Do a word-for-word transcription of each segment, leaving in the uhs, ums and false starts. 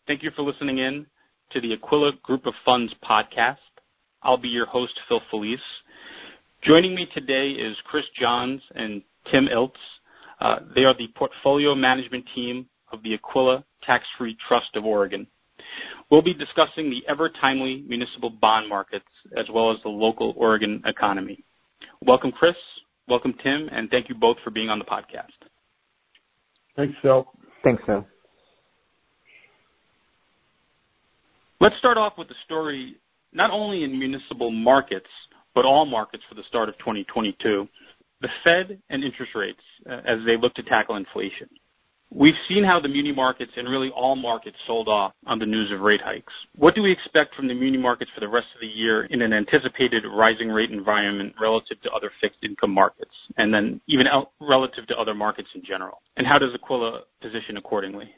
Thank you for listening in to the Aquila Group of Funds podcast. I'll be your host, Phil Felice. Joining me today is Chris Johns and Tim Iltz. Uh, they are the portfolio management team of the Aquila Tax-Free Trust of Oregon. We'll be discussing the ever-timely municipal bond markets as well as the local Oregon economy. Welcome, Chris. Welcome, Tim, and thank you both for being on the podcast. Thanks, Phil. Thanks, Phil. Let's start off with the story not only in municipal markets, but all markets for the start of twenty twenty-two, the Fed and interest rates uh, as they look to tackle inflation. We've seen how the muni markets and really all markets sold off on the news of rate hikes. What do we expect from the muni markets for the rest of the year in an anticipated rising rate environment relative to other fixed income markets, and then even out relative to other markets in general? And how does Aquila position accordingly?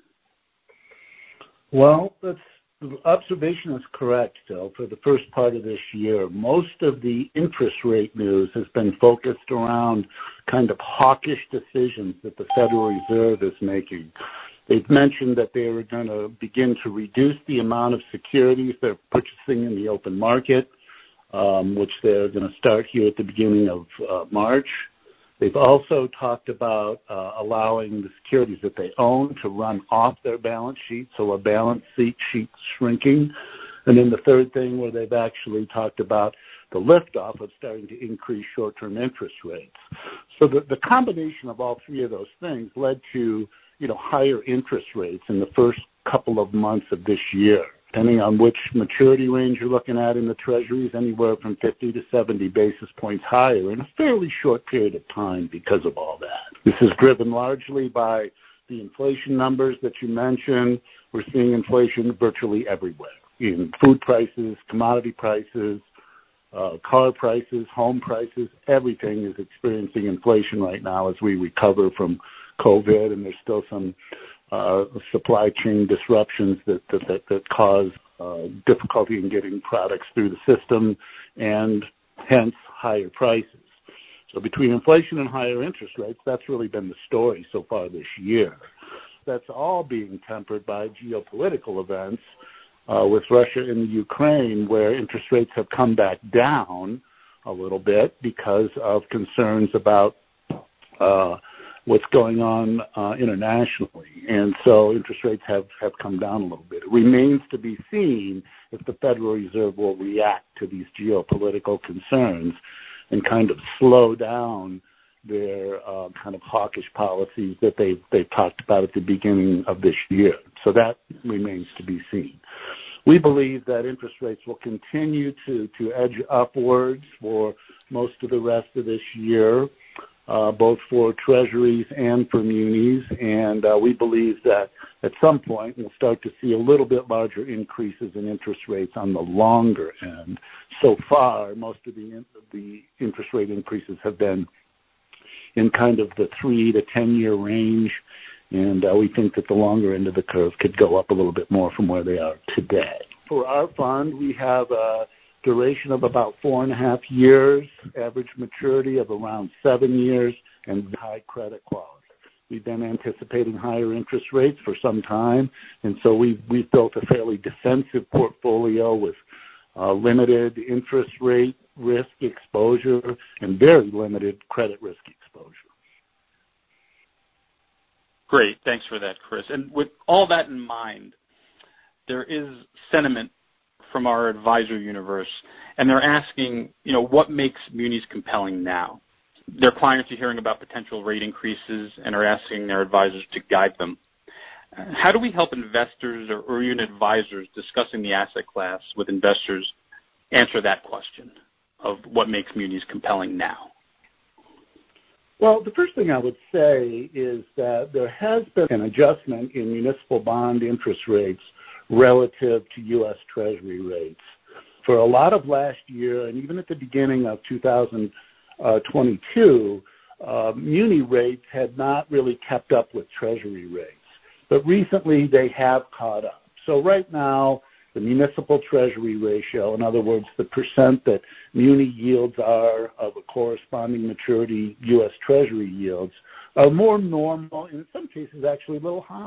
Well, that's The observation is correct, Phil. For the first part of this year, most of the interest rate news has been focused around kind of hawkish decisions that the Federal Reserve is making. They've mentioned that they are going to begin to reduce the amount of securities they're purchasing in the open market, um, which they're going to start here at the beginning of uh, March. They've also talked about uh, allowing the securities that they own to run off their balance sheet, so a balance sheet shrinking. And then the third thing where they've actually talked about the liftoff of starting to increase short-term interest rates. So the, the combination of all three of those things led to, you know, higher interest rates in the first couple of months of this year. Depending on which maturity range you're looking at in the Treasuries, anywhere from fifty to seventy basis points higher in a fairly short period of time because of all that. This is driven largely by the inflation numbers that you mentioned. We're seeing inflation virtually everywhere, in food prices, commodity prices, uh, car prices, home prices. Everything is experiencing inflation right now as we recover from COVID, and there's still some Uh, supply chain disruptions that that, that, that cause uh, difficulty in getting products through the system and hence higher prices. So between inflation and higher interest rates, that's really been the story so far this year. That's all being tempered by geopolitical events uh, with Russia and the Ukraine, where interest rates have come back down a little bit because of concerns about uh, what's going on uh, internationally. And so interest rates have, have come down a little bit. It remains to be seen if the Federal Reserve will react to these geopolitical concerns and kind of slow down their uh, kind of hawkish policies that they've, they've talked about at the beginning of this year. So that remains to be seen. We believe that interest rates will continue to, to edge upwards for most of the rest of this year. Uh, both for treasuries and for munis, and uh, we believe that at some point we'll start to see a little bit larger increases in interest rates on the longer end. So far, most of the, the interest rate increases have been in kind of the three to ten-year range, and uh, we think that the longer end of the curve could go up a little bit more from where they are today. For our fund, we have a duration of about four and a half years, average maturity of around seven years, and high credit quality. We've been anticipating higher interest rates for some time, and so we've, we've built a fairly defensive portfolio with uh, limited interest rate risk exposure and very limited credit risk exposure. Great. Thanks for that, Chris. And with all that in mind, there is sentiment from our advisor universe, and they're asking, you know, what makes munis compelling now? Their clients are hearing about potential rate increases and are asking their advisors to guide them. How do we help investors or, or even advisors discussing the asset class with investors answer that question of what makes munis compelling now? Well, the first thing I would say is that there has been an adjustment in municipal bond interest rates relative to U S Treasury rates. For a lot of last year and even at the beginning of two thousand twenty-two, uh, muni rates had not really kept up with Treasury rates. But recently they have caught up. So right now, the municipal Treasury ratio, in other words, the percent that muni yields are of a corresponding maturity U S Treasury yields, are more normal, in some cases actually a little high.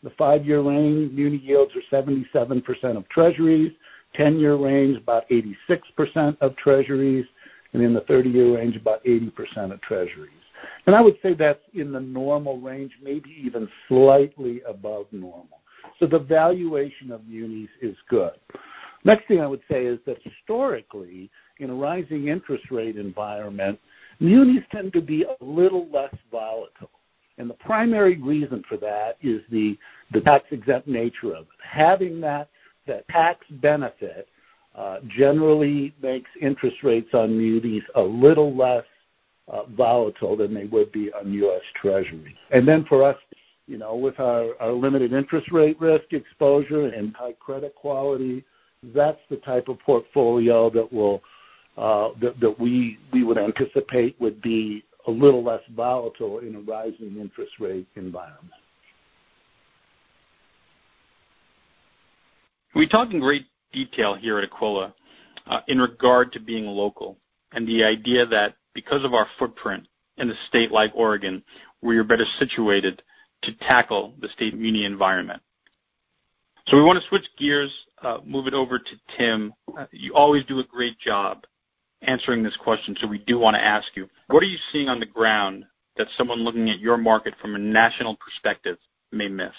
The five-year range, muni yields are seventy-seven percent of treasuries, ten-year range, about eighty-six percent of treasuries, and in the thirty-year range, about eighty percent of treasuries. And I would say that's in the normal range, maybe even slightly above normal. So the valuation of munis is good. Next thing I would say is that historically, in a rising interest rate environment, munis tend to be a little less volatile. And the primary reason for that is the, the tax-exempt nature of it. Having that, that tax benefit uh, generally makes interest rates on munis a little less uh, volatile than they would be on U S Treasury. And then for us, you know, with our, our limited interest rate risk exposure and high credit quality, that's the type of portfolio that will uh, that, that we we would anticipate would be a little less volatile in a rising interest rate environment. We talk in great detail here at Aquila uh, in regard to being local and the idea that because of our footprint in a state like Oregon, we are better situated to tackle the state muni environment. So we want to switch gears, uh, move it over to Tim. Uh, you always do a great job answering this question, so we do want to ask you, what are you seeing on the ground that someone looking at your market from a national perspective may miss?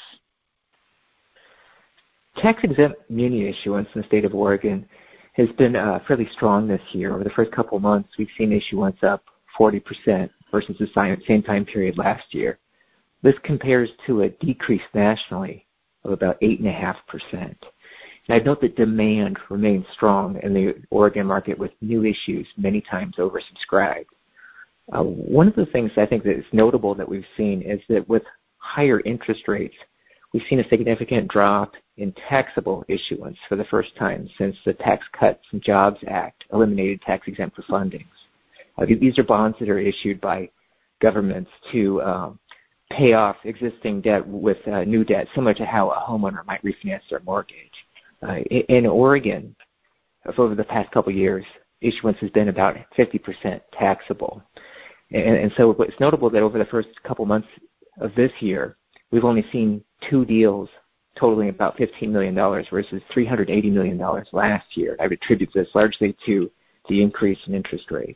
Tax-exempt muni issuance in the state of Oregon has been uh, fairly strong this year. Over the first couple of months, we've seen issuance up forty percent versus the same time period last year. This compares to a decrease nationally of about eight point five percent. And I'd note that demand remains strong in the Oregon market with new issues many times oversubscribed. Uh, one of the things I think that is notable that we've seen is that with higher interest rates, we've seen a significant drop in taxable issuance for the first time since the Tax Cuts and Jobs Act eliminated tax-exempt refundings. Uh, these are bonds that are issued by governments to um, pay off existing debt with uh, new debt, similar to how a homeowner might refinance their mortgage. Uh, in Oregon, over the past couple of years, issuance has been about fifty percent taxable. And, and so it's notable that over the first couple months of this year, we've only seen two deals totaling about fifteen million dollars versus three hundred eighty million dollars last year. I would attribute this largely to the increase in interest rates.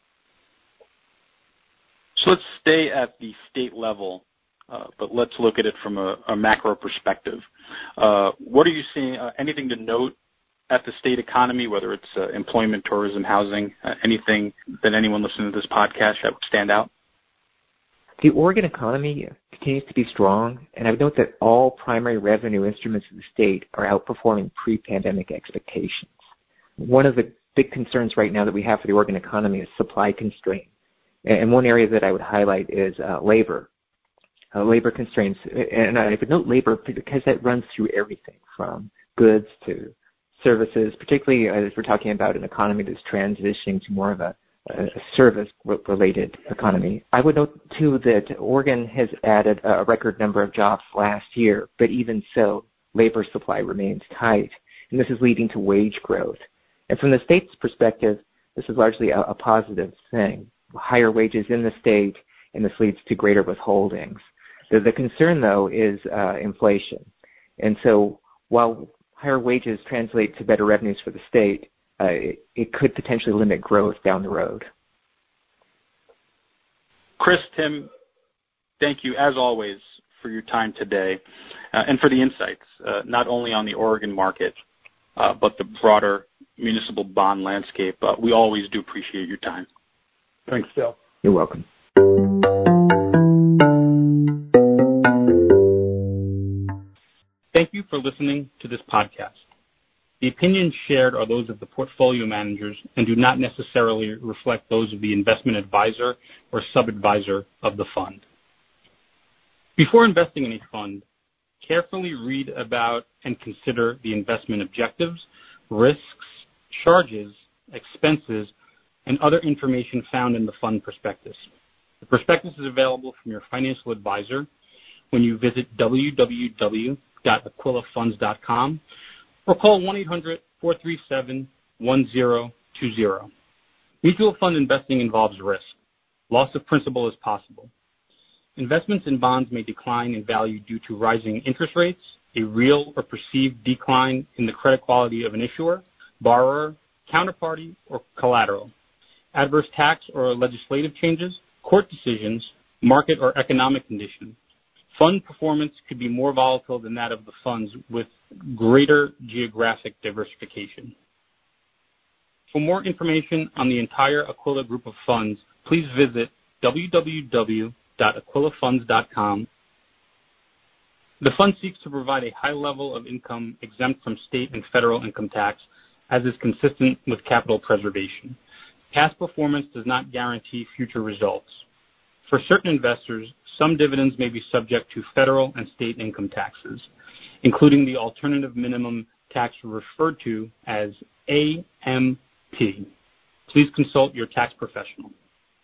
So let's stay at the state level, uh, but let's look at it from a, a macro perspective. Uh, what are you seeing? Uh, anything to note at the state economy, whether it's uh, employment, tourism, housing, uh, anything that anyone listening to this podcast that would stand out? The Oregon economy continues to be strong, and I would note that all primary revenue instruments of the state are outperforming pre-pandemic expectations. One of the big concerns right now that we have for the Oregon economy is supply constraint. And one area that I would highlight is uh, labor, uh, labor constraints. And I would note labor because that runs through everything from goods to services, particularly as we're talking about an economy that's transitioning to more of a, a service-related economy. I would note, too, that Oregon has added a record number of jobs last year, but even so, labor supply remains tight, and this is leading to wage growth. And from the state's perspective, this is largely a, a positive thing. Higher wages in the state, and this leads to greater withholdings. The, the concern, though, is uh, inflation. And so while higher wages translate to better revenues for the state, uh, it, it could potentially limit growth down the road. Chris, Tim, thank you, as always, for your time today uh, and for the insights, uh, not only on the Oregon market, uh, but the broader municipal bond landscape. Uh, we always do appreciate your time. Thanks, Phil. You're welcome. Thank you for listening to this podcast. The opinions shared are those of the portfolio managers and do not necessarily reflect those of the investment advisor or sub-advisor of the fund. Before investing in a fund, carefully read about and consider the investment objectives, risks, charges, expenses, and other information found in the fund prospectus. The prospectus is available from your financial advisor when you visit w w w dot aquila funds dot com or call one eight hundred, four three seven, one zero two zero. Mutual fund investing involves risk. Loss of principal is possible. Investments in bonds may decline in value due to rising interest rates, a real or perceived decline in the credit quality of an issuer, borrower, counterparty, or collateral, adverse tax or legislative changes, court decisions, market or economic conditions. Fund performance could be more volatile than that of the funds with greater geographic diversification. For more information on the entire Aquila group of funds, please visit w w w dot aquila funds dot com. The fund seeks to provide a high level of income exempt from state and federal income tax, as is consistent with capital preservation. Past performance does not guarantee future results. For certain investors, some dividends may be subject to federal and state income taxes, including the alternative minimum tax referred to as A M T. Please consult your tax professional.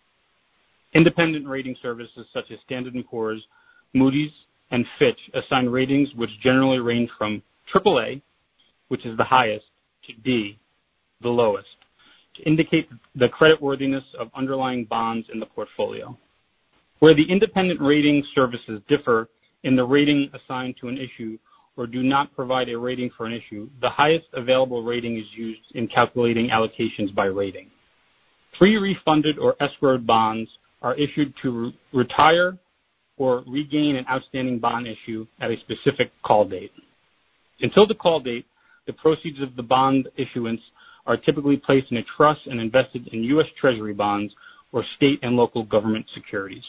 Independent rating services such as Standard and Poor's, Moody's, and Fitch assign ratings which generally range from triple A, which is the highest, to D, the lowest, to indicate the creditworthiness of underlying bonds in the portfolio. Where the independent rating services differ in the rating assigned to an issue or do not provide a rating for an issue, the highest available rating is used in calculating allocations by rating. Pre-refunded or escrowed bonds are issued to re- retire or regain an outstanding bond issue at a specific call date. Until the call date, the proceeds of the bond issuance are typically placed in a trust and invested in U S Treasury bonds or state and local government securities.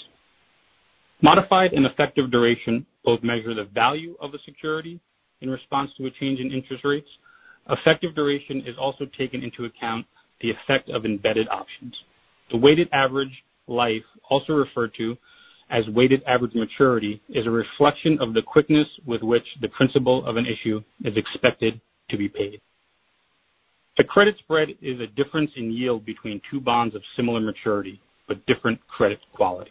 Modified and effective duration both measure the value of a security in response to a change in interest rates. Effective duration is also taken into account the effect of embedded options. The weighted average life, also referred to as weighted average maturity, is a reflection of the quickness with which the principal of an issue is expected to be paid. The credit spread is a difference in yield between two bonds of similar maturity but different credit quality.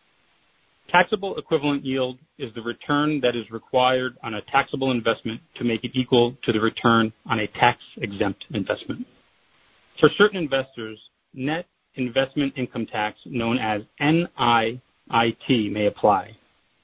Taxable equivalent yield is the return that is required on a taxable investment to make it equal to the return on a tax-exempt investment. For certain investors, net investment income tax, known as N I I T, may apply.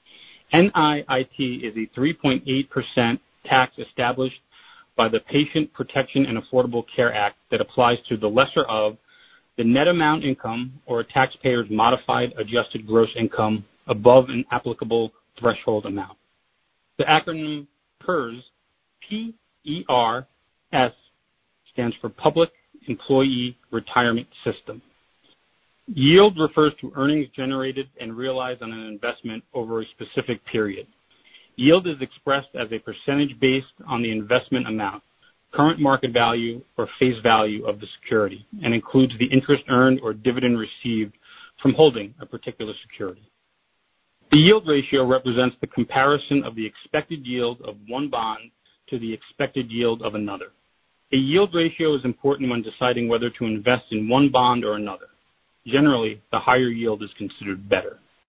N I I T is a three point eight percent tax established by the Patient Protection and Affordable Care Act that applies to the lesser of the net amount income or a taxpayer's modified adjusted gross income above an applicable threshold amount. The acronym PERS, P E R S, stands for Public Employee Retirement System. Yield refers to earnings generated and realized on an investment over a specific period. Yield is expressed as a percentage based on the investment amount, current market value, or face value of the security, and includes the interest earned or dividend received from holding a particular security. The yield ratio represents the comparison of the expected yield of one bond to the expected yield of another. A yield ratio is important when deciding whether to invest in one bond or another. Generally, the higher yield is considered better.